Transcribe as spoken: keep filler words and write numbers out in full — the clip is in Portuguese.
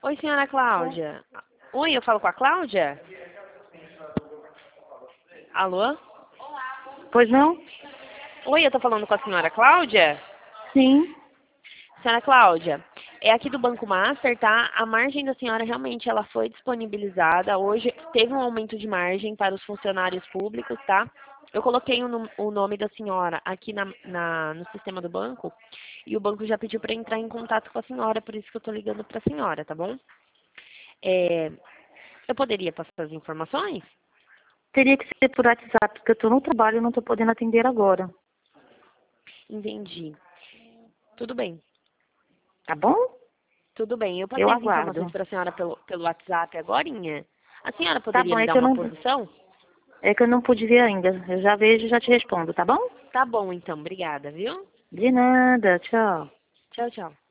Oi, senhora Cláudia. Oi, eu falo com a Cláudia? Alô? Pois não? Oi, eu tô falando com a senhora Cláudia? Sim. Senhora Cláudia, é aqui do Banco Master, tá? A margem da senhora realmente ela foi disponibilizada. Hoje teve um aumento de margem para os funcionários públicos, tá? Eu coloquei o, nom- o nome da senhora aqui na, na- no sistema do banco e o banco já pediu para entrar em contato com a senhora, por isso que eu tô ligando para a senhora, tá bom? É, eu poderia passar as informações? Teria que ser por WhatsApp, porque eu estou no trabalho e não estou podendo atender agora. Entendi. Tudo bem. Tá bom? Tudo bem. Eu Eu passei as informações aguardo. para a senhora pelo, pelo WhatsApp agorinha. A senhora Tá poderia bom, me é dar que eu uma não, posição? é que eu não pude ver ainda. Eu já vejo e já te respondo, tá bom? Tá bom, então. Obrigada, viu? De nada. Tchau. Tchau, tchau.